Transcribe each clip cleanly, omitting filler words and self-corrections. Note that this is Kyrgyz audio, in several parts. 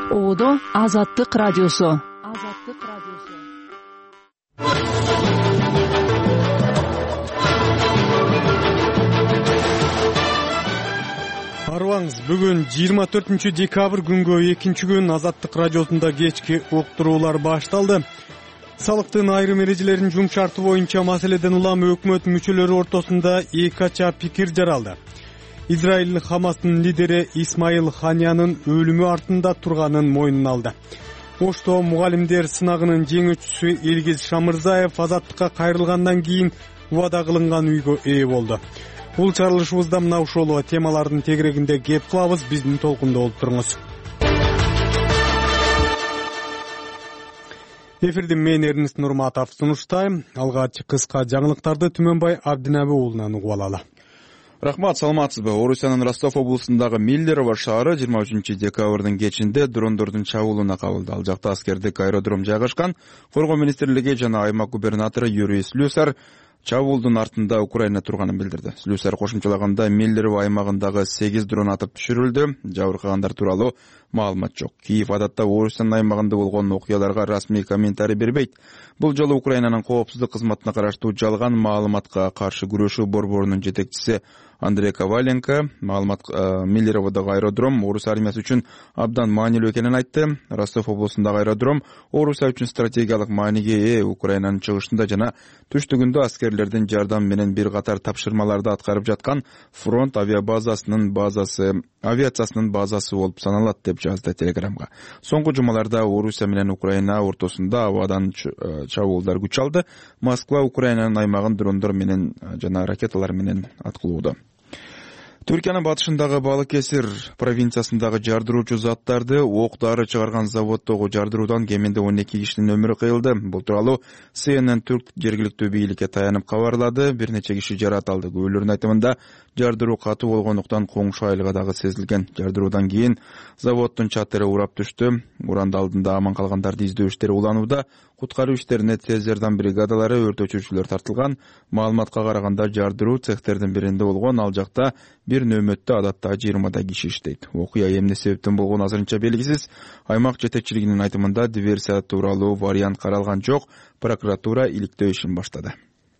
Оодо Азаттык радиосу. Арыбаңыз, бүгүн 24 декабрь күнгө экинчи күн Азаттык радиосунда кечки уктуруулар башталды. Салыктын айрым эрежелерин жумшартуу боюнча маселеден улам өкмөт мүчөлөрү ортосунда эки ача пикир жаралды. Израиль Хамастын лидери Исмаил Ханиянын өлүмү артында турганын мойнуна алды. Ошто мугалимдер сынагынын жеңүүчүсү Илгиз Шамырзаев азаттыкка кайрылгандан кийин убада кылынган үйгө ээ болду. Бул чарылышыбызда мына ушул темалардын тегерегинде кеп кылабыз. Биздин толкунда болуп туруңуз. Эфирди мен Эрнест Нурматов сунуштайм. Алгач кыска жаңылыктарды Түмөнбай Абдинаби уулунан угуп алалы. Рахмат, саламатсызбы? Орусиянын Ростов облусундагы Миллерово шаары 23 декабрдын кечинде дрондордун чабуулуна кабылды. Ал жакта аскердик аэродром жайгашкан. Коргоо министрлиги жана аймак губернатору Юрий Слюсар чабуулдун артында Украина турганын билдирди. Слюсар кошумчалаганда Миллерово аймагындагы 8 дрон атып түшүрүлдү. Жабыркагандар тууралуу маалымат жок. Киев адатта Орусиянын аймагында болгон окуяларга расмий комментарий бербейт. Бул жолу Украинанын коопсуздук кызматына караштуу жалган маалыматка каршы күрөшүү борборунун жетекчиси Андрей Коваленко Миллероводогу аэродром Орус армиясы үчүн абдан маанилүү экенин айтты. Ростов облусундагы аэродром Орусия үчүн стратегиялык мааниге ээ. Украинанын чыгышында жана түштүгүндө аскерлердин жардамы менен бир катар тапшырмаларды аткарып жаткан фронт авиациясынын базасы болуп саналат деп жазды Телеграмга. Соңку жумаларда Орусия менен Украина ортосунда абадан чабуулдар күч алды. Москва Украинанын аймагын дрондор менен жана ракеталар менен аткылууда. Түркиянын батышындагы Балыкесир провинциясындагы жардыруучу заттарды ок-дары чыгарган заводдогу жардыруудан кеминде 12 кишинин өмүрү кыйылды. Бул тууралуу CNN Түрк жергиликтүү бийликке таянып кабарлады. Бир нече киши жараталды. Күбөлөрдүн айтымында жардыруу катуу болгондуктан коңшу айлыга дагы сезилген. Жардыруудан кийин заводдун чатыры урап түштү. Уранды алдында аман калгандарды издөө иштери уланууда. Куткаруу иштерине тез жардам бригадалары, өрт өчүрүүчүлөр тартылган. Маалыматка караганда жардыруу цехтердин биринде болгон. Ал жакта бир нөөмөттө адатта 20 киши иштейт. Окуя эмне себептен болгону азырынча белгисиз. Аймак жетекчилигинин айтымында диверсия тууралуу вариант каралган жок. Прокуратура иликтөө ишин баштады.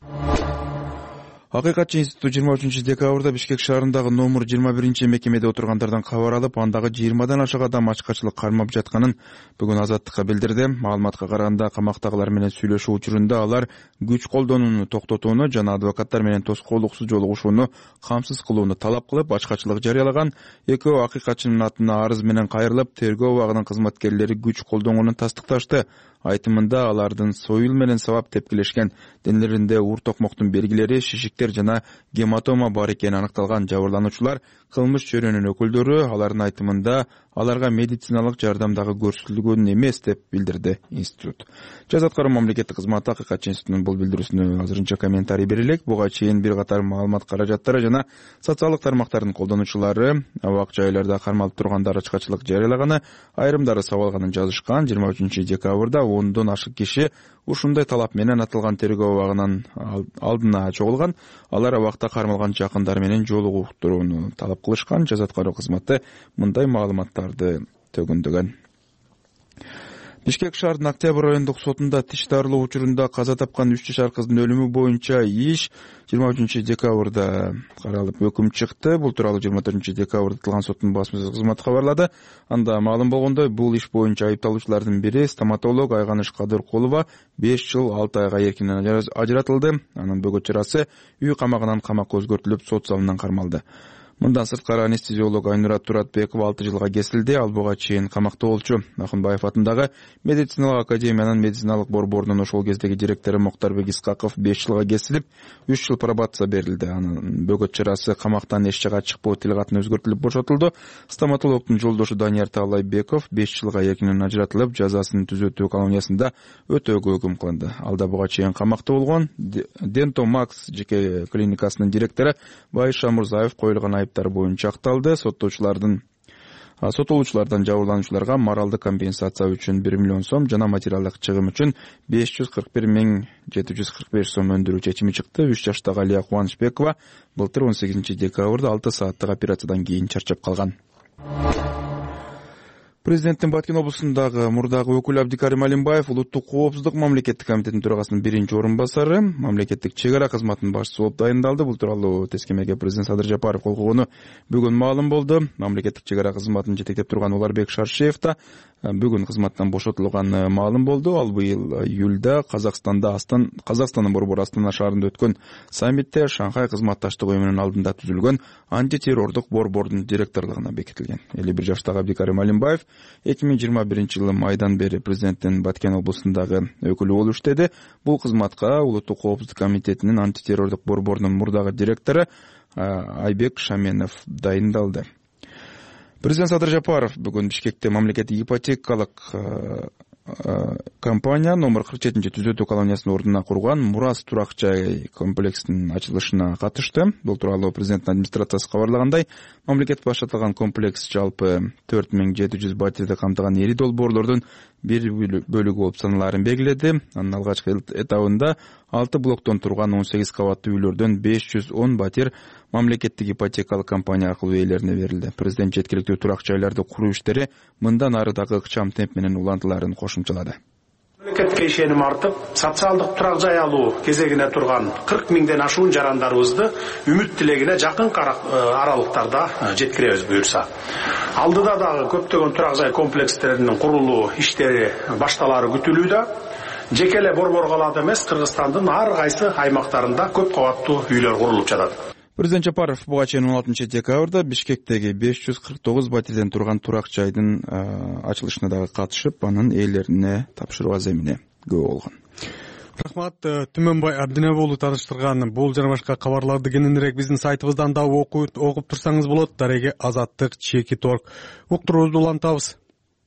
Акыйкатчы институт 23 декабрда Бишкек шаарындагы номер 21 мекемеде отургандардан кабар алып, андагы 20дан ашык адам ачкачылык кармап жатканын бүгүн Азаттыкка билдирди. Маалыматка караганда камактагылар менен сүйлөшүү учурунда алар күч колдонууну токтотууну жана адвокаттар менен тоскоолдуксуз жолугушууну камсыз кылууну талап кылып, ачкачылык жарыялаган. Экөө акыйкатчынын атына арыз менен кайрылып, тергөө абагынын кызматкерлери күч колдонгонун тастыкташты. Айтымында алардын союл менен сабап тепкилешкен, денелеринде ур токмоктун белгилери, шишиктер жана гематома бар экени аныкталган. Жабырлануучулар кылмыш чөйрөнүн өкүлдөрү алардын айтымында аларга медициналык жардам дагы көрсөтүлгөн эмес деп билдирди институт. Жаз аткаруу мамлекеттик кызматы акыйкатчы институтунун бул билдирүүсүнө азырынча комментарий бере элек. Буга чейин бир катар маалымат каражаттары жана социалдык тармактардын колдонуучулары абак жайларда кармалып тургандар ачкачылык жарыялаганы, айрымдары сабалганын жазышкан. 23 декабрда 10дон ашык киши ушундай талап менен атылган тергөө абагынын алдына чогулган. Алар абакта кармалган жакындары менен жолугуптурууну талап кылышкан. Жаз аткаруу кызматы мындай маалыматтарды төгүндөгөн. Бишкек шаарынын Октябрь райондук сотунда тиш дарылоо учурунда каза тапкан 3 жашар кыздын өлүмү боюнча иш 23 декабрда каралып өкүм чыкты. Бул тууралуу 24 декабрда тылган соттун басма кызматы кабарлады. Анда маалым болгондой, бул иш боюнча айыпталуучулардын бири стоматолог Айганыш Кадыркулова 5 жыл 6 айга эркинен ажыратылды. Анын бөгөт чарасы үй камагынан камакка өзгөртүлүп, сот залынан кармалды. Мындан сырткары анестезиолог Айнура Туратбекова 6 жылга кесилди. Ал буга чейин камакта болчу. Акынбаев атындагы медициналык академиянын медициналык борборунун ошол кездеги директору Моктарбек Искаков 5 жылга кесилип, 3 жыл пробация берилди. Анын бөгөт чарасы камактан эч жакка чыкпоо тилгатын өзгөртүлүп бошотулду. Стоматологдун жолдошу Данияр Таалайбеков 5 жылга эркинен ажыратылып, жазасын түзөтүү колониясында өтөөгө өкүм кылынды. Ал да буга чейин камакта болгон. Дento Max жеке клиникасынын директору Байша Мурзаев коюлган айыптар боюнча акталды. Соттолуучулардан жабырлануучуларга моралдык компенсация үчүн 1 миллион сом жана материалдык чыгым үчүн 541.745 сом өндүрүү чечими чыкты. 3 жаштагы Алия Кубанычбекова былтыр 18 декабрда 6 сааттык операциядан кийин чарчап калган. Президенттин Баткен облусундагы мурдагы өкүлү Абдикарим Алимбаев улуттук коопсуздук мамлекеттик комитетинин төрагасынын биринчи орун басары, мамлекеттик чек ара кызматынын башчысы болуп дайындалды. Бул тууралуу тескемеге президент Садыр Жапаров кол койгону бүгүн маалым болду. Мамлекеттик чек ара кызматын жетектеп турган Уларбек Шаршеев да бүгүн кызматтан бошотулганы маалым болду. Ал быйыл июлда Казакстандын борбору Астана шаарында өткөн саммитте Шанхай кызматташтык уюмунун алдында түзүлгөн антитеррордук борбордун директорлугуна бекитилген. 51 жаштагы Абдикарим Алимбаев 2021-жылы майдан бери президенттин Баткен облусундагы өкүлү болуп иштеди. Бул кызматка улуттук коопсуздук комитетинин антитеррордук борборунун мурдагы директору Айбек Шаменов дайындалды. Президент Садыр Жапаров бүгүн Бишкекте мамлекеттик ипотекалык компания номер 47 түзөтүү колониясынын ордуна курган Мурас турак жай комплексинин ачылышына катышты. Бул тууралуу президенттин администрациясы кабарлагандай, мамлекет башчылыгын комплекс жалпы 4700 батирди камтыган ири долбоорлордун бир бөлүгү болуп саналаарын белгиледи. Анын алгачкы этабында 6 блоктон турган 18 кабаттуу үйлөрдөн 510 батир мамлекеттик ипотекалык компания аркылуу ээлерине берилди. Президент жеткиликтүү турак жайларды куруу иштери мындан ары дагы ыкчам темп менен улантылаарын кошумчалады. Мамлекетке ишеним артып, социалдык турак жай алуу кезегине турган 40 миңден ашуун жарандарыбызды үмүт тилегине жакын аралыктарда жеткиребиз буюрса. Алдыда дагы көптөгөн турак жай комплекстеринин курулуу иштери башталары күтүлүүдө. Жеке эле борбор калаада эмес, Кыргызстандын ар кайсы аймактарында көп кабаттуу үйлөр курулуп жатат. Президент Жапаров буга чейин 16 декабрда Бишкектеги 549 батирден турган турак жайдын ачылышына дагы катышып, анын ээлерине тапшыруу аземине күбө болгон. Рахмат, Түмөнбай Абдинеби уулу таныштырган бул жана башка кабарларды кененирээк биздин сайтыбыздан да окуп турсаңыз болот. Дареги Азаттык Чеки.org уктуруубузду улантабыз.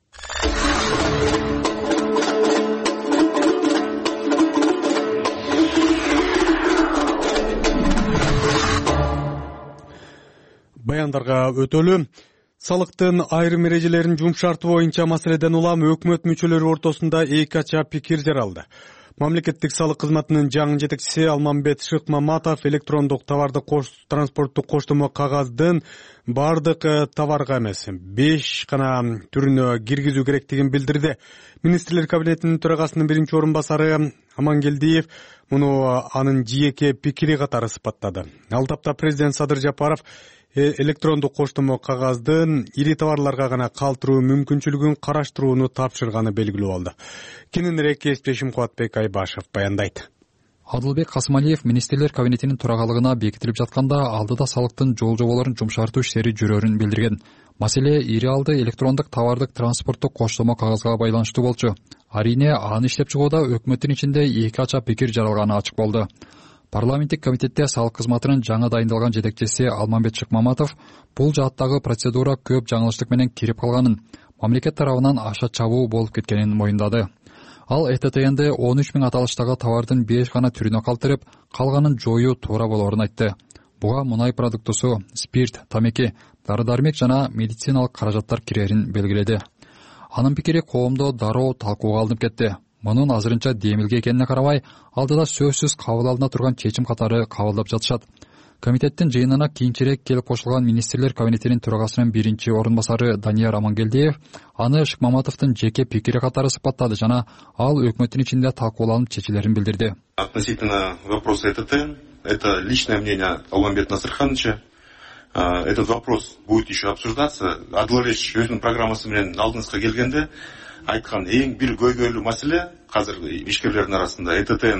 Баяндарга өтөлү. Салыктын айрым эрежелерин жумшартуу боюнча маселеден улам өкмөт мүчөлөрү ортосунда эки ача пикир жаралды. Мамлекеттик салык кызматынын жаңы жетекчиси Алмамбет Шыкмаматов электрондук транспорттук коштомо кагаздын бардык товарга эмес 5 гана түрүнө киргизүү керектигин билдирди. Министрлер кабинетинин төрагасынын биринчи орун басары Амангелдиев муну анын жеке пикири катары сыпаттады. Ал тапта президент Садыр Жапаров электрондук коштомо кагаздын ири товарларга гана калтыруу мүмкүнчүлүгүн караштырууну тапшырганы белгилүү болду. Кененирээк кесиптешим Кубатбек Айбашев баяндайт. Адылбек Касымалиев министрлер кабинетинин төрагалыгына бекитилип жатканда алдыда салыктын жол-жоболорун жумшартуу иштери жүрөрүн билдирген. Маселе ири алды электрондук товардык транспорттук коштомо кагазга байланыштуу болчу. Арине аны иштеп чыгууда өкмөттүн ичинде эки ача пикир жаралганы ачык болду. Парламенттик комитетте салык кызматынын жаңы дайындалган жетекчиси Алмамбет Шыкмаматов бул жааттагы процедура көп жаңылыштык менен кирип калганын, мамлекет тарабынан аша чабуу болуп кеткенин моюндады. Ал ЭТТНди 13 000 аталыштагы товардын 5 гана түрүнө калтырып, калганын жоюу туура болоорун айтты. Буга мунай продуктусу, спирт, тамеки, дары-дармек жана медициналык каражаттар кирерин белгиледи. Анын пикири коомдо дароо талкууга алынып кетти. Мунун азырынча демилге экенине карабай, алдыда сөзсүз кабыл алына турган чечим катары кабылдап жатышат. Комитеттин жыйынына кийинчерээк келип кошулган министрлер кабинетинин төрагасынын биринчи орун басары Данияр Амангелдиев аны Шыкмаматовдун жеке пикири катары сыпаттады жана ал өкмөттүн ичинде талкууланып чечилерин билдирди. Относительно вопроса ЭТТ, это личное мнение Алмамбета Насырхановича. Этот вопрос будет еще обсуждаться. Адылович өзүнүн программасы менен алдыңызга келгенде айткан эң бир көйгөйлүү маселе азыр ишкерлердин арасында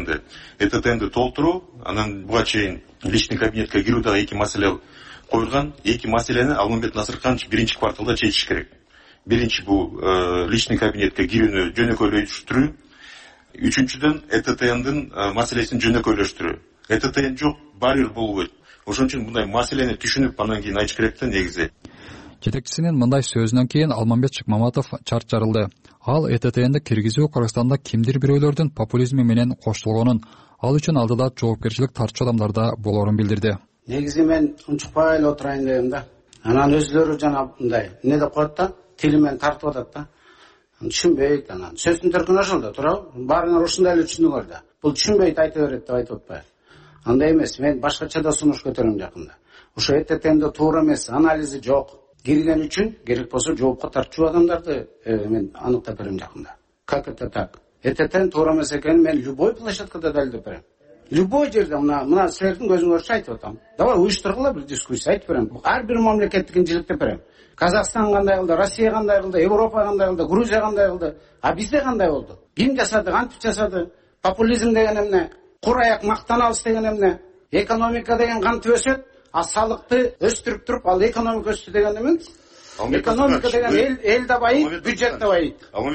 ЭТТНди толтуруу, анан буга чейин личный кабинетке кирүү дагы эки маселе коюлган. Эки маселени Алмамбет Насырханович биринчи кварталда чечиш керек. Биринчи бул личный кабинетке кирүүнү жөнөкөйлөштүрүү. Үчүнчүдөн ЭТТНдин маселесин жөнөкөйлөштүрүү. ЭТТН жок, барьер болбойт. Ошон үчүн мындай маселени түшүнүп анан кийин айтыш керек да негизи. Жетекчисинин мындай сөзүнөн кийин Алмамбет Шыкмаматов чарт жарылды. Ал ЭТТНди киргизүү Кыргызстанда кимдир бирөөлөрдүн популизми менен коштолгонун, ал үчүн алдыда жоопкерчилик тартчу адамдарда болоорун билдирди. Негизи мен унчукпай эле отурайын дегем да. Анан өзлөрү жана мындай эмне деп коет да, тили менен тартып атат да. Түшүнбөйт анан. Сөздүн төркүнү ошол да, туурабы? Баарыңар ушундай эле түшүндүңөр да. Бул түшүнбөйт айта берет деп айтып атпайбы? Андай эмес, мен башкача да сунуш көтөрөм жакында. Ошо ЭТТНди туура эмес, анализи жок. кирген үчүн керек болсо жоопко тартчу адамдарды мен аныктап берем жакында. Как это так? Это туура эмес экенин мен любой площадкада далилдеп берем. Любой жерде мына силердин көзүңөрчө айтып атам. Давай уюштургула бир дискуссия айтып берем. Ар бир мамлекеттикин жиликтеп берем. Казакстан кандай кылды, Россия кандай кылды, Европа кандай кылды, Грузия кандай кылды, а бизде кандай болду? Ким жасады, кантип жасады? Популизм деген эмне? Кур аяк мактаналбыз деген эмне? Экономика деген кантип өсөт? А салыкты өстүрүп туруп, ал экономика өстү деген эме? Экономика деген эл да байыйт, бюджет да байыйт.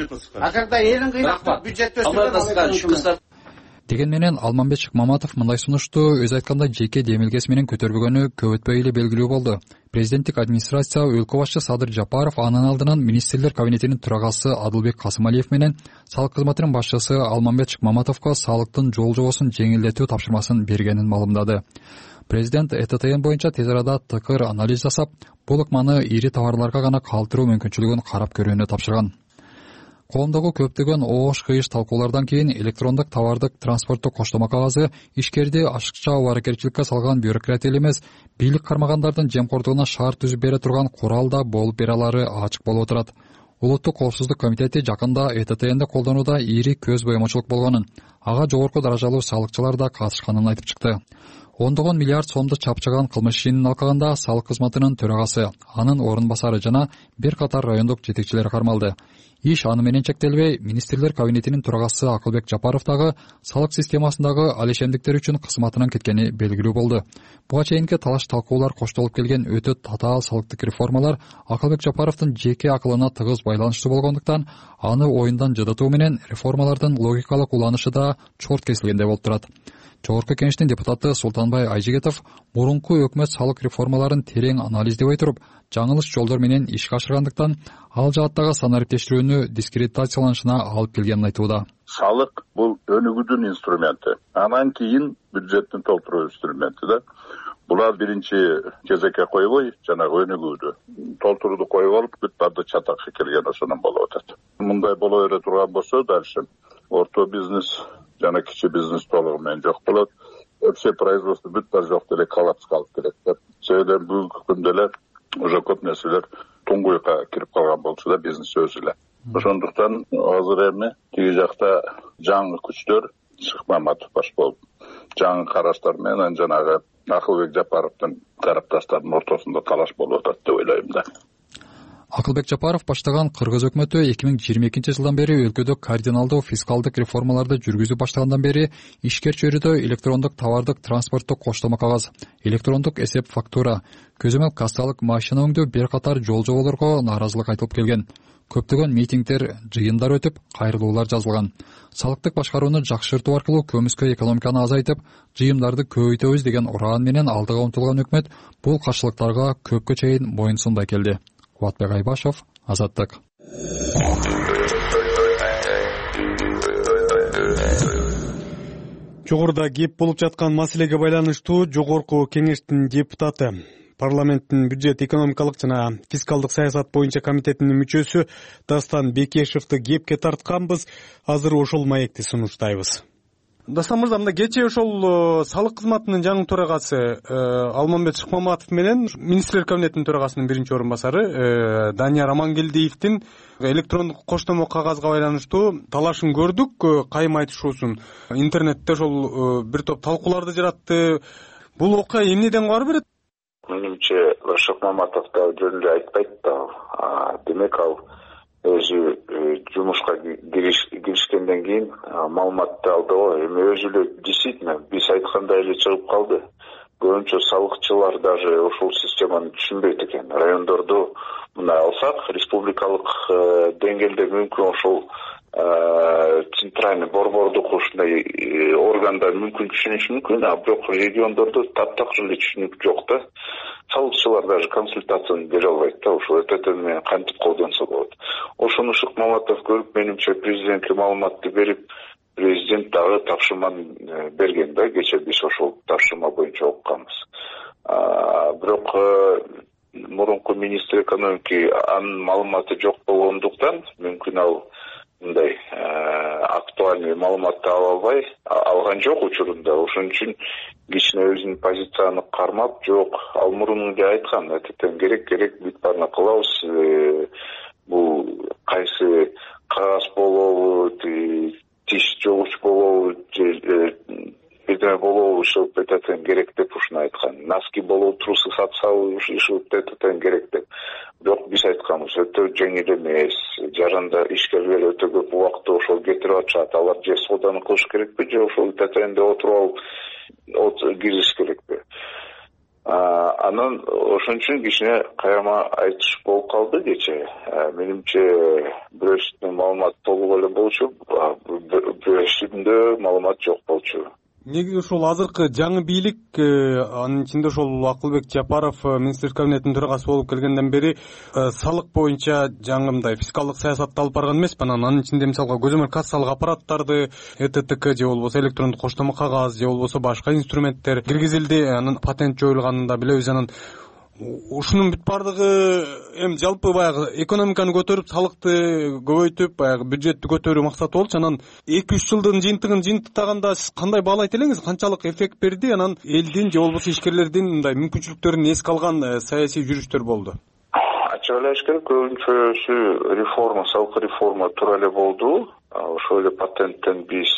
А когда элин кыйнап, бюджет өстүрөт. Деген менен Алмамбет Шыкмаматов мындай сунушту өз айтканда жеке демилгеси менен көтөрбөгөнү көп өтпөй эле белгилүү болду. Президенттик администрация өлкө башчы Садыр Жапаров анын алдынан министрлер кабинетинин төрагасы Адылбек Касымалиев менен салык кызматынын башчысы Алмамбет Шыкмаматовго салыктын жол жобосун жеңилдетүү тапшырмасын бергенин маалымдады. Президент ЭТТН боюнча тез арада тыкыр анализ жасап, бул ыкманы ири товарларга гана калтыруу мүмкүнчүлүгүн карап көрүүнү тапшырган. Коомдогу көптөгөн оош-кыйыш талкуулардан кийин электрондук товардык транспорттук коштомо кагазы ишкерди ашыкча убаракерчиликке салган бюрократ эле эмес, бийлик кармагандардын жемкордугуна шарт түзүп бере турган курал да болуп бере алары ачык болуп отурат. Улуттук коопсуздук комитети жакында ЭТТНди колдонууда ири көз боемочулук болгонун, ага жогорку даражалуу салыкчылар да катышканын айтып чыкты. Ондогон миллиард сомду чапчыган кылмыш ишин алкаганда салык кызматынын төрагасы, анын орун басары жана бир катар райондук жетекчилер кармалды. Иш аны менен чектелбей, министрлер кабинетинин төрагасы Акылбек Жапаров дагы салык системасындагы алешемдиктер үчүн кызматынан кеткени белгилүү болду. Буга чейинки талаш талкуулар коштолуп келген өтө татаал салыктык реформалар Акылбек Жапаровдун жеке акылына тыгыз байланыштуу болгондуктан, аны оюндан жыдытуу менен реформалардын логикалык уланышы да чорт кесилгендей болуп турат. Жогорку кеңештин депутаты Султанбай Айжигетов мурунку өкмөт салык реформаларын терең анализдебей туруп, жаңылыш жолдор менен ишке ашыргандыктан, ал жааттагы санариптештирүүнү дискредитацияланышына алып келгенин айтууда. Салык бул өнүгүүдүн инструменти. Анан кийин бюджеттин толтуруу инструменти да. Булар биринчи кезекке койбой, жанагы өнүгүүдү толтурууду коюп алып, бүт барды чатакка келген ошондон болуп атат. Мындай боло бере турган болсо, дальше орто бизнес жана кичи бизнес толугу менен жок болот. Вообще производство бүт бар жок деле коллапска алып келет деп. Себеби бүгүнкү күндө эле уже көп нерселер туңгуйга кирип калган болчу да бизнес өзү эле. Ошондуктан азыр эми тиги жакта жаңы күчтөр Шыкмаматов баш болуп, жаңы караштар менен жанагы Акылбек Жапаровдун тарапташтарынын ортосунда талаш болуп атат деп ойлойм да. Акылбек Жапаров баштаган Кыргыз өкмөтү 2022 жылдан бери өлкөдө кардиналдуу фискалдык реформаларды жүргүзүп баштагандан бери ишкер чөйрөдө электрондук товардык транспорттук коштомо кагаз, электрондук эсеп фактура, көзөмөл кассалык машина өңдүү бир катар жол жоболорго нааразылык айтылып келген. Көптөгөн митингдер, жыйындар өтүп, кайрылуулар жазылган. Салыктык башкарууну жакшыртуу аркылуу көмүскө экономиканы азайтып, жыйымдарды көбөйтөбүз деген ураан менен алдыга умтулган өкмөт бул каршылыктарга көпкө чейин моюн сунбай келди. Кубатбек Айбашев, Азаттык. Жогоруда кеп болуп жаткан маселеге байланыштуу жогорку кеңештин депутаты, парламенттин бюджет экономикалык жана фискалдык саясат боюнча комитетинин мүчөсү Дастан Бекешевди кепке тартканбыз. Азыр ошол маекти сунуштайбыз. Дастан мырза, мында кечээ ошол салык кызматынын жаңы төрагасы Алмамбет Шыкмаматов менен министрлер кабинетинин төрагасынын биринчи орун басары Данияр Амангелдиевдин электрондук коштомо кагазга байланыштуу талашын көрдүк. Кайым айтышуусун интернетте ошол бир топ талкууларды жаратты. Бул окуя эмнеден кабар берет? Менимче Шыкмаматов да жөн эле айтпайт да. Демек ал өзү жумушка киришкенден кийин маалыматты алды го. Эми өзү эле действительно биз айткандай эле чыгып калды. Көбүнчө салыкчылар даже ушул системаны түшүнбөйт экен. Райондорду мына алсак, республикалык деңгээлде мүмкүн ошол центральный борбордук ушундай органдар мүмкүн түшүнүшү мүмкүн, а бирок региондордо таптакыр эле түшүнүк жок да. Салыкчылар даже консультацияны бере албайт да, ошол ЭТТ менен кантип колдонсо болот. Ошону Шыкмаматов көрүп, менимче президентке маалыматты берип, президент дагы тапшырманы берген да, кечээ биз ошол тапшырма боюнча окуганбыз. Бирок мурунку министр экономики анын маалыматы жок болгондуктан мүмкүн ал мындай актуальный маалыматты ала албай алган жок учурунда. Ошон үчүн кичине өзүнүн позицияны кармап, жок, ал мурун эле айткан, этетен керек бүт баарын кылабыз. Бул кайсы кагаз болобу, тиш жогуч болобу, бирдеме болобу, ушул этетен керек деп ушуну айткан. Носки болобу, трусы сатсабы, ушул этетен керек деп. Бирок биз айтканбыз, өтө жеңил эмес. Жаранда ишкерлер өтө көп убакытты ошол кетирип атышат. Алар же сооданы кылыш керекпи, же ошол этетенде отуруп алып кириш керекпи? Анан ошон үчүн кичине каяма айтыш болуп калды кечээ. Менимче бирөөсүндө маалымат толук эле болчу, бирөөсүндө маалымат жок болчу. Негизи ушул азыркы жаңы бийлик, анын ичинде ошол Акылбек Жапаров министрлер кабинетинин төрагасы болуп келгенден бери салык боюнча жаңы мындай фискалдык саясатты алып барган эмеспи. Анын ичинде мисалга көзөмөл кассалык аппараттарды, ЭТТК же болбосо электрондук коштомо кагаз же болбосо башка инструменттер киргизилди. Анын патент жоюлганын да билебиз. Анан ушунун бүт бардыгы эми жалпы баягы экономиканы көтөрүп, салыкты көбөйтүп, баягы бюджетти көтөрүү максаты болчу. Анан 2-3 жылдын жыйынтыгын жыйынтыктаганда сиз кандай баалайт элеңиз? Канчалык эффект берди? Анан элдин же болбосо ишкерлердин мындай мүмкүнчүлүктөрүн эске алган саясий жүрүштөр болду? Ачык эле айткым, көбүнчөсү реформа, салык реформа туура эле болду. Ошол эле патенттен биз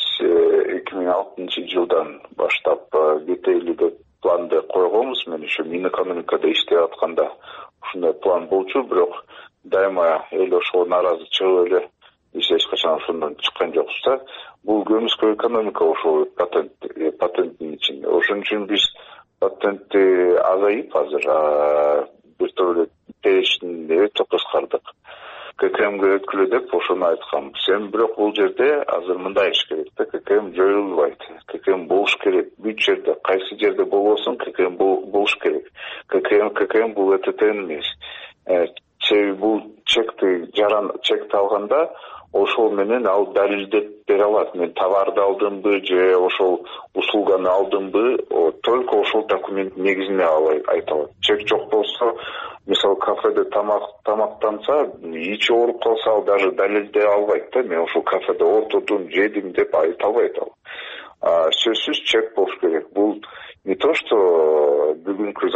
2006 жылдан баштап кетели деп планды койгонбуз. Мен еще Минэкономикада иштеп атканда ушундай план болчу, бирок дайыма эл ошого нааразы чыгып эле биз эч качан ошондон чыккан жокпуз да. Бул көмүскө экономика ошол патенттин ичинде. Ошон үчүн биз патентти азайып азыр бир топ эле перечни өтө кыскардык. ККМге өткүлө деп ошону айткам. Сен бирок бул жерде азыр мындай иш керек да, ККМ жоюлбайт. ККМ болуш керек. Бүт жерде, кайсы жерде болбосун, ККМ болуш керек. ККМ бул ЭТТН эмес. Бул чекти алганда ошол менен ал далилдеп бере алат. Мен товарды алдымбы же ошол услуганы алдымбы, только ошол документ негизинде айта алат. Чек жок болсо, мисалы кафеде тамактанса, ичи ооруп калса, ал даже далилдей албайт да. Мен ошол кафеде отурдум, жедим деп айта албайт ал. Сөзсүз чек болуш керек. Бул не то, что бүгүнкү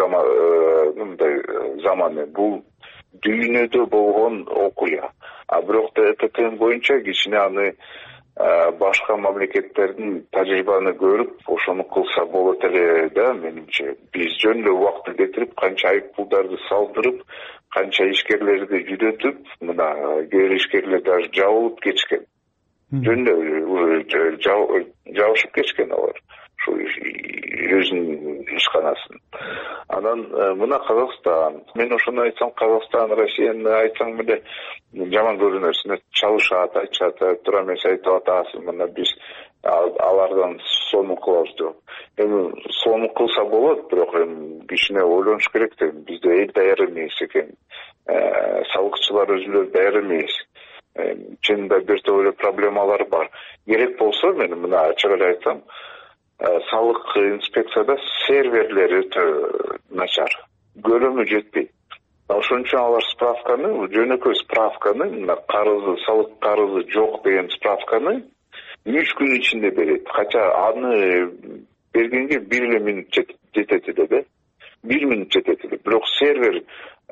заманы, бул дүйнөдө болгон окуя. Бирок да ЭТТН боюнча кичине аны башка мамлекеттердин тажрыйбаны көрүп, ошону кылса болот эле да, менимче. Биз жөн эле убакытты кетирип, канча айып пулдарды салдырып, канча ишкерлерди жүрөтүп, мына кээ бир ишкерлер даже жабылып кетишкен. Жөн эле жабышып кетишкен алар. Шу өзүнүн ишканасын. Анан мына Казакстан. Мен ошону айтсам, Казакстан, Россияны айтсаң эле жаман көрүнөсүн, чалышат, айтышат, туура эмес айтып атасың. Мына биз алардан сонун кылабыз деп. Эми сонун кылса болот, бирок эми кичине ойлонуш керек да. Бизде эл даяр эмес экен. Салыкчылар өзүлөр даяр эмес. Чынында бир топ эле проблемалар бар. Керек болсо, мен мына ачык эле айтсам, салык инспекцияда серверлери өтө начар. Көлөмү жетпейт. Ошон үчүн алар справканы, жөнөкөй справканы, мына карызы, салык карызы жок деген справканы 3 күн ичинде берет. Кача аны бергенге 1 эле минут жетет эле да. 1 минут жетет эле. Бирок сервер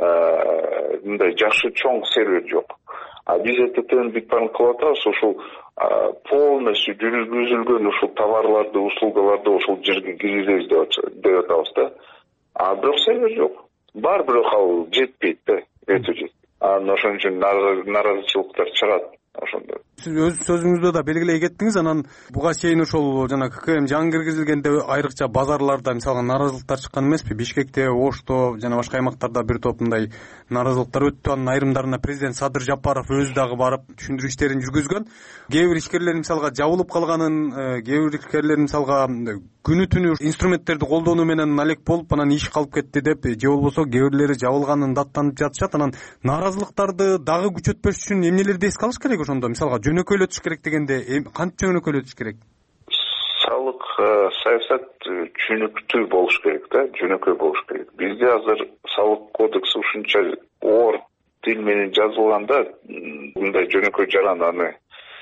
мындай жакшы чоң сервер жок. Биз ЭТТН бүт баарын кылып атабыз, ошол полностью жүргүзүлгөн ушул товарларды, услугаларды ошол жерге киргизебиз деп атабыз да. Бирок сервер жок. Бар, бирок ал жетпейт да, өтө жетпейт. Ошон үчүн нааразычылыктар чыгат ошондо. Сиз өз сөзүңүздө да белгилей кеттиңиз. Анан буга чейин ошол жана ККМ жаңы киргизилгенде айрыкча базарларда мисалга нааразылыктар чыккан эмеспи? Бишкекте, Ошто жана башка аймактарда бир топ мындай нааразылыктар өттү. Анын айрымдарына президент Садыр Жапаров өзү дагы барып түшүндүрүү иштерин жүргүзгөн. Кээ бир ишкерлер мисалга жабылып калганын, кээ бир ишкерлер мисалга күнү түнү инструменттерди колдонуу менен алек болуп, анан иш калып кетти деп, же болбосо кээ бирлери жабылганын даттанып жатышат. Анан нааразылыктарды дагы күчөтпөш үчүн эмнелерди эске алыш керек ошондо? Мисалга жөнөкөйлөтүш керек дегенде кантип жөнөкөйлөтүш керек? Салык саясат түшүнүктүү болуш керек да, жөнөкөй болуш керек. Бизде азыр салык кодекси ушунча оор тил менен жазылганда, мындай жөнөкөй жаран аны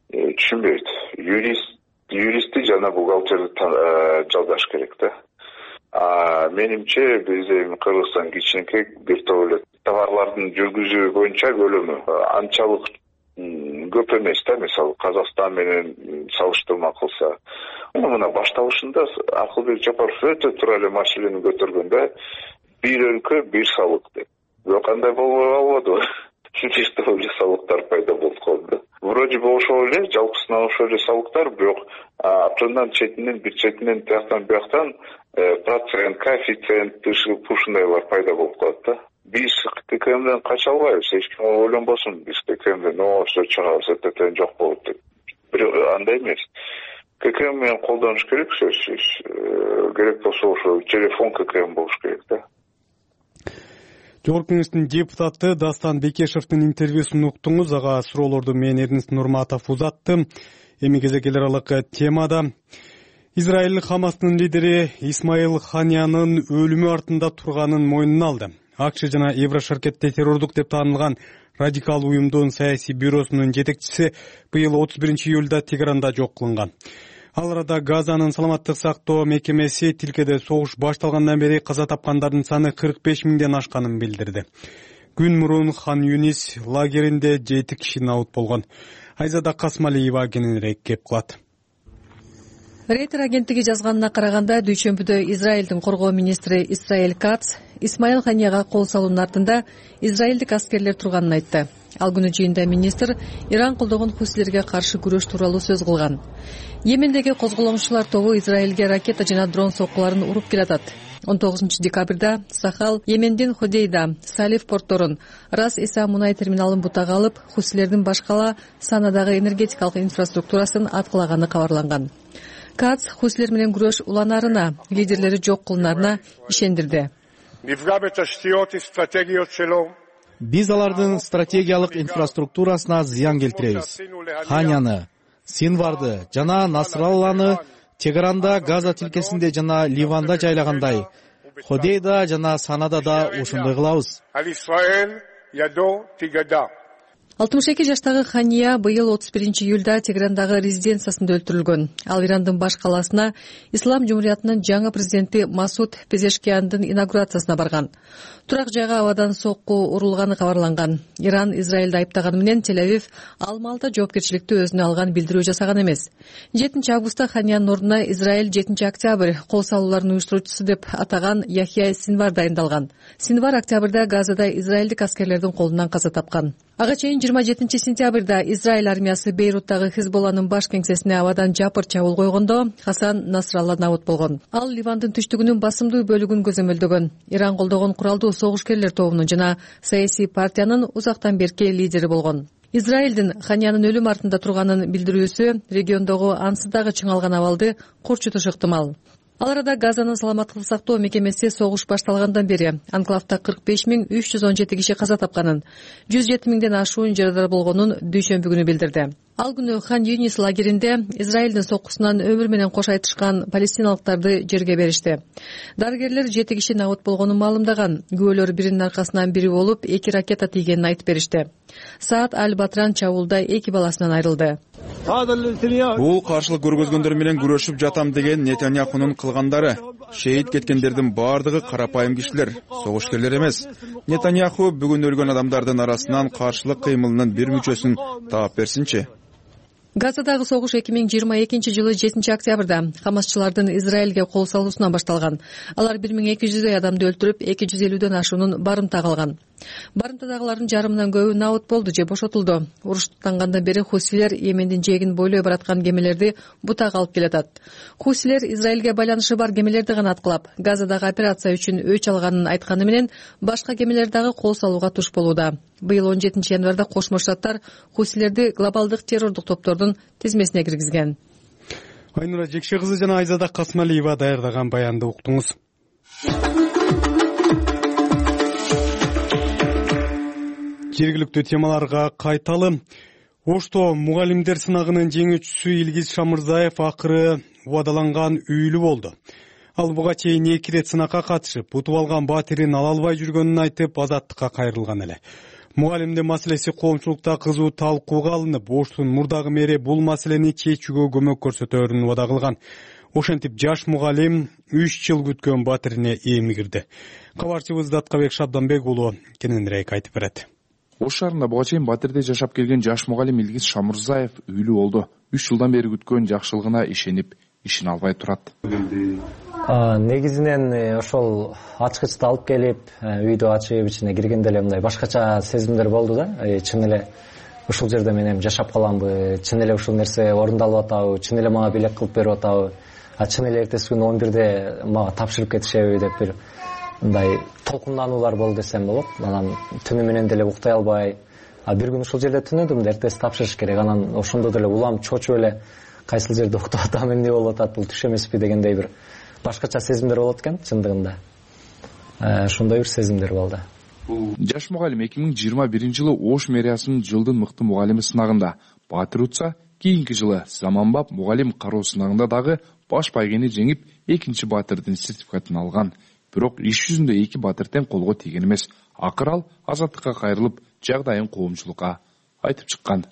түшүнбөйт. Юристти жана бухгалтерди жалдаш керек да. Менимче биз эми Кыргызстан кичинекей бир топ эле товарлардын жүргүзүү боюнча көлөмү анчалык көп эмес да. Мисалы Казакстан менен салыштырма кылса, мына башталышында Акылбек Жапаров өтө туура эле маселени көтөргөн да. Бир өлкө, бир салык деп. Бирок андай болбой калбады. Чүчүстө эле салыктар пайда болуп калды. Вроде бы ошол эле, жалпысынан ошол эле салыктар, бирок абтынан четинен, бир четинен, тияктан бияктан процент, коэффициент, ушундайлар пайда болуп калат да. Биз ККМден кача албайбыз, эч ким ойлонбосун. Биз ККМден все чыгабыз, это жок болот деп. Бирок андай эмес. ККМ менен колдонуш керек, сөзсүз. Керек болсо ошо телефон ККМ болуш керек да. Жогорку Кеңештин депутаты Дастан Бекешевдин интервьюсун уктуңуз. Ага суроолорду мен Эрнест Нурматов узаттым. Эми кезек эл аралык темада Израиль Хамастын лидери Исмаил Ханиянын өлүмү артында турганын мойнуна алды. АКШ жана Еврошаркетте террордук деп таанылган радикал уюмдун саясий бюросунун жетекчиси быйыл 31-июлда Тегеранда жок кылынган. Ал арада Газанын саламаттык сактоо мекемеси тилкеде согуш башталгандан бери каза тапкандардын саны 45 миңден ашканын билдирди. Күн мурун Хан Юнис лагеринде 7 киши набыт болгон. Айзада Касмалиева кененирээк кеп кылат. Рейтер агенттиги жазганына караганда, дүйшөмбүдө Израилдин коргоо министри Исраэль Кац Исмаил Ханияга кол салуунун артында израилдик аскерлер турганын айтты. Ал күнү жыйында министр Иран колдогон хусилерге каршы күрөш тууралуу сөз кылган. Йемендеги козголоңчулар тобу Израилге ракета жана дрон соккуларын уруп келатат. 19 декабрда Сахал Йемендин Ходейда, Салиф портторун, Рас Иса мунай терминалын бутага алып, хусилердин башкала санадагы энергетикалык инфраструктурасын аткылаганы кабарланган. Кац хусилер менен күрөш уланарына, лидерлери жок кылынарына ишендирди. Биз алардын стратегиялык инфраструктурасына зыян келтиребиз. Ханияны, Синварды жана Насралланы Тегеранда, Газа тилкесинде жана Ливанда жайлагандай, Ходейда жана Санада да ошондой кылабыз. 62 жаштагы Хания быйыл 31-июлда Тегерандагы резиденциясында өлтүрүлгөн. Ал Ирандын баш калаасына Ислам Жумуриятынын жаңы президенти Масуд Пезешкияндын инаугурациясына барган. Турак жайга абадан сокку урулганы кабарланган. Иран Израилди айыптаганы менен Тель-Авив ал маалда жоопкерчиликти өзүнө алган билдирүү жасаган эмес. 7 августта Ханиянын ордуна Израиль 7 октябрь кол салуулардын уюштуруучусу деп атаган Яхья Синвар дайындалган. Синвар октябрда Газада израилдик аскерлердин колунан каза тапкан. Ага чейин 27 сентябрда Израиль армиясы Бейруттагы Хизболланын баш кеңсесине абадан жапыр чабуул койгондо Хасан Насралла набыт болгон. Ал Ливандын түштүгүнүн басымдуу бөлүгүн көзөмөлдөгөн. Иран колдогон куралдуу согушкерлер тобунун жана саясий партиянын узактан берки лидери болгон. Израилдин Ханиянын өлүм артында турганын билдирүүсү региондогу ансыздагы чыңалган абалды курчутушу ыктымал. Ал арада Газанын саламаттык сактоо мекемеси согуш башталгандан бери анклавда 45.317 киши каза тапканын, 107 миңден ашуун жарадар болгонун дүйшөмбү күнү билдирди. Ал күнү Хан Юнис лагеринде Израилдин соккусунан өмүр менен кош айтышкан палестиналыктарды жерге беришти. Дарыгерлер 7 киши набыт болгонун маалымдаган. Күбөлөр биринин аркасынан бири болуп 2 ракета тийгенин айтып беришти. Саад Аль-Батран чабуулда 2 баласынан айрылды. Бул каршылык көргөзгөндөр менен күрөшүп жатам деген Нетаньяхунун кылгандары. Шейит кеткендердин баардыгы карапайым кишилер, согушкерлер эмес. Нетаньяху бүгүн өлгөн адамдардын арасынан каршылык кыймылынын бир мүчөсүн таап берсинчи. Газадагы согуш 2022 жылы 7 октябрда Хамасчылардын Израилге кол салуусунан башталган. Алар 1200 адамды өлтүрүп, 250дөн ашуунун барымта калган. Барымтадагылардын жарымынан көбү набыт болду же бошотулду. Уруштангандан бери хусилер Йемендин жээгин бойлой бараткан кемелерди бутага алып келатат. Хусилер Израилге байланышы бар кемелерди гана аткылап, Газадагы операция үчүн өч алганын айтканы менен башка кемелер дагы кол салууга туш болууда. Быйыл 17 январда Кошмо Штаттар хусилерди глобалдык террордук топтордун тизмесине киргизген. Айнура Жекше кызы жана Айзада Касмалиева даярдаган баянды уктуңуз. Жергиликтүү темаларга кайталы. Ошто мугалимдер сынагынын жеңүүчүсү Илгиз Шамырзаев акыры убадаланган үйлүү болду. Ал буга чейин 2 рет сынакка катышып, утуп алган батирин ала албай жүргөнүн айтып, азаттыкка кайрылган эле. Мугалимдин маселеси коомчулукта кызуу талкууга алынып, Оштун мурдагы мэри бул маселени чечүүгө көмөк көрсөтөөрүн убада кылган. Ошентип жаш мугалим 3 жыл күткөн батирине эмигирди. Кабарчыбыз Даткабек Шабданбек уулу кененирээк айтып берет. Ош шаарында буга чейин батирде жашап келген жаш мугалим Илгиз Шамурзаев үйлүү болду. 3 жылдан бери күткөн жакшылыгына ишенип, ишин албай турат. Негизинен ошол ачкычты алып келип, үйдө ачып ичине киргенде эле мындай башкача сезимдер болду да. Чын эле ушул жерде мен эми жашап каламбы, чын эле ушул нерсе орундалып атабы, чын эле мага белек кылып берип атабы, чын эле эртеси күнү 11-де мага тапшырып кетишеби деп бир мындай толкундануулар болду десем болот. Анан түнү менен деле уктай албай, бир күн ушул жерде түнөдүм, эртеси тапшырыш керек. Анан ошондо деле улам чочуп эле кайсыл жерде уктап атам, эмне болуп атат, бул түш эмеспи дегендей бир башкача сезимдер болот экен чындыгында. Ошондой бир сезимдер болду. Жаш мугалим 2021-жылы Ош мэриясынын жылдын мыкты мугалими сынагында батир утса, кийинки жылы заманбап мугалим кароо сынагында дагы баш байгени жеңип, экинчи батирдин сертификатын алган. Бирок иш жүзүндө эки батир тең колго тийген эмес. Акыры ал азаттыкка кайрылып, жагдайын коомчулукка айтып чыккан.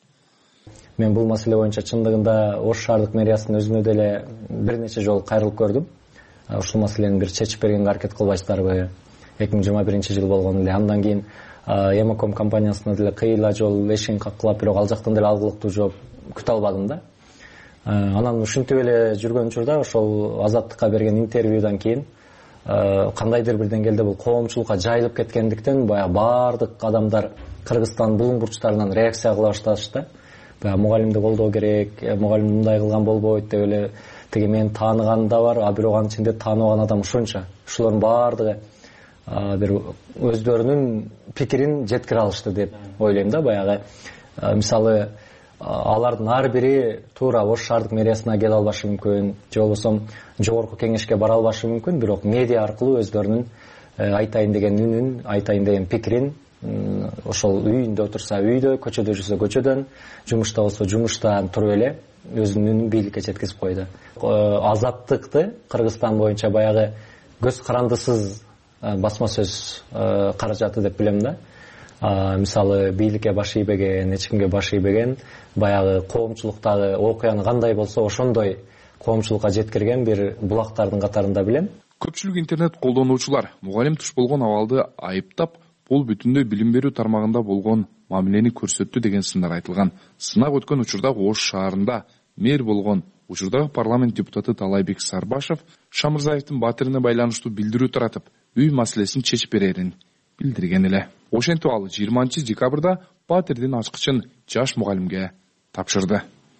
Мен бул маселе боюнча чындыгында Ош шаардык мэриясынын өзүнө деле бир нече жолу кайрылып көрдүм. Ушул маселени бир чечип бергенге аракет кылбайсыздарбы? 2021-жыл болгон эле. Андан кийин Эмоком компаниясына деле кыйла жол эшигин каккылап, бирок ал жактан деле алгылыктуу жооп күтө албадым да. Анан ушинтип эле жүргөн учурда ошол Азаттыкка берген интервьюдан кийин кандайдыр бир деңгээлде бул коомчулукка жайылып кеткендиктен баягы баардык адамдар Кыргызстан булуң бурчтарынан реакция кыла башташты. Мугалимди колдоо керек, мугалим мындай кылган болбойт деп эле тиги мен тааныган да бар, бирок анын ичинде тааныбаган адам ушунча. Ушулардын баардыгы бир өздөрүнүн пикирин жеткире алышты деп ойлойм да. Баягы мисалы алардын ар бири туура Ош шаардык мэриясына келе албашы мүмкүн, же болбосо жогорку кеңешке бара албашы мүмкүн, бирок медиа аркылуу өздөрүнүн айтайын деген үнүн, айтайын деген пикирин ошол үйүндө отурса үйдө, көчөдө жүрсө көчөдөн, жумушта болсо жумуштан туруп эле өзүнүн бийликке жеткизип койду. Азаттыкты Кыргызстан боюнча баягы көз карандысыз басма сөз каражаты деп билем да. Мисалы бийликке баш ийбеген, эч кимге баш ийбеген, баягы коомчулуктагы окуяны кандай болсо ошондой коомчулукка жеткирген бир булактардын катарында билем. Көпчүлүк интернет колдонуучулар мугалим туш болгон абалды айыптап, бул бүтүндөй билим берүү тармагында болгон мамилени көрсөттү деген сындар айтылган. Сынак өткөн учурда Ош шаарында мэр болгон учурдагы парламент депутаты Талайбек Сарбашев Шамурзаевдин батирине байланыштуу билдирүү таратып, үй маселесин чечип берерин билдирген эле. Ошентип ал 20-декабрда батирдин ачкычын жаш мугалимге тапшырды.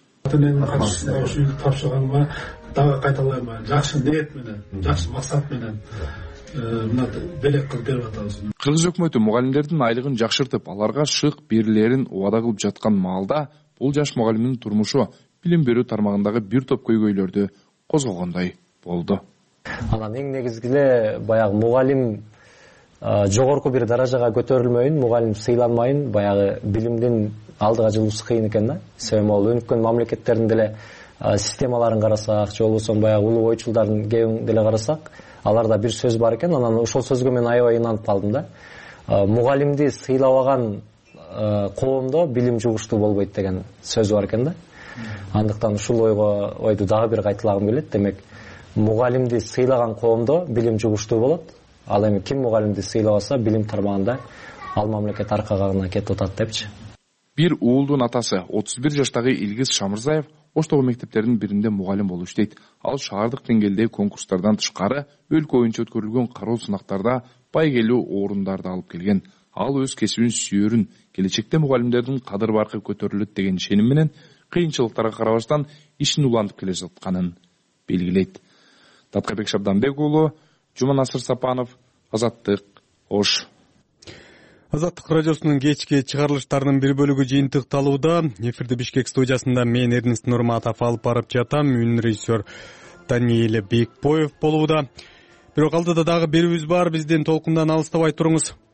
Тапшырганга дагы кайталайм, жакшы ниет менен, жакшы максат менен белек кылып берип атабыз. Кыргыз өкмөтү мугалимдердин айлыгын жакшыртып, аларга шык берилерин убада кылып жаткан маалда бул жаш мугалимдин турмушу билим берүү тармагындагы бир топ көйгөйлөрдү козгогондой болду. Анан эң негизги эле баягы мугалим жогорку бир даражага көтөрүлмөйүн, мугалим сыйланмайын, баягы билимдин алдыга жылуусу кыйын экен да. Себеби ал өнүккөн мамлекеттердин деле системаларын карасак, же болбосо баягы улуу ойчулдардын кебин деле карасак, аларда бир сөз бар экен. Анан ошол сөзгө мен аябай ынанып калдым да. Мугалимди сыйлабаган коомдо билим жугуштуу болбойт деген сөз бар экен да. Андыктан ушул ойду дагы бир кайталагым келет. Демек, мугалимди сыйлаган коомдо билим жугуштуу болот. Ал эми ким мугалимди сыйлабаса, билим тармагында ал мамлекет аркага кетип атат депчи. Бир уулдун атасы 31 жаштагы Илгиз Шамурзаев Оштогу мектептердин биринде мугалим болуп иштейт. Ал шаардык деңгээлдеги конкурстардан тышкары өлкө боюнча өткөрүлгөн кароо сынактарда байгелүү орундарды алып келген. Ал өз кесибин сүйөрүн, келечекте мугалимдердин кадыр баркы көтөрүлөт деген ишеним менен кыйынчылыктарга карабастан ишин улантып келе жатканын белгилейт. Даткабек Шабданбек уулу, Жуманасыр Сапанов, Азаттык, Ош. Азаттык радиосунун кечки чыгарылыштарынын бир бөлүгү жыйынтыкталууда. Эфирди Бишкек студиясында мен Эрнест Нурматов алып барып жатам. Үн режиссер Даниэль Бекбоев болууда. Бирок алдыда дагы берүүбүз бар. Бизден толкундан алыстабай туруңуз.